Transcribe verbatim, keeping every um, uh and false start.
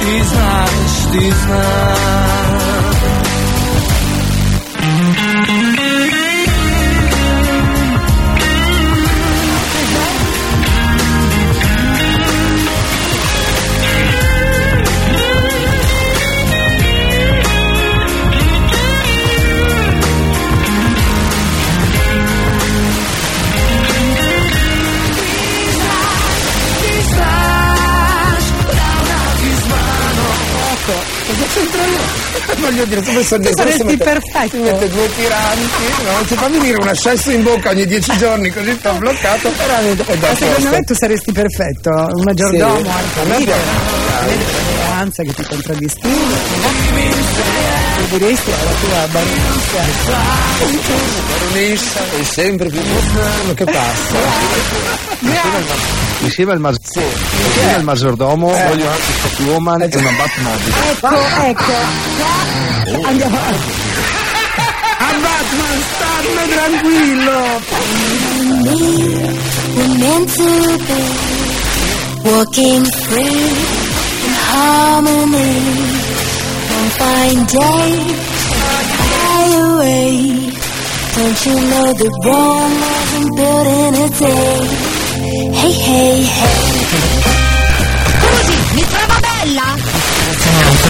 ti znaš, ti znaš. Cosa c'entra io? Voglio dire, tu pensi tu saresti mette, perfetto. Ti mette due tiranti, no? Ti fa venire un ascesso in bocca ogni dieci giorni, così sto bloccato. Ma secondo me tu saresti perfetto, un maggiordomo sì, anche lì, l'eleganza che ti contraddistingue. Tu diresti alla tua baronessa. Baronessa, è sempre più quello che passa. Insieme al, mas- sì. Insieme al maggiordomo eh. voglio anche Catwoman eh. e una Batmobile. Ecco, ecco. Oh. Andiamo avanti. A Batman stanno tranquillo. We're meant to be walking free in harmony. One fine day, fly away. Don't you know the wrong wasn't built in a day? Hey, hey, hey. Scusi, mi trova bella?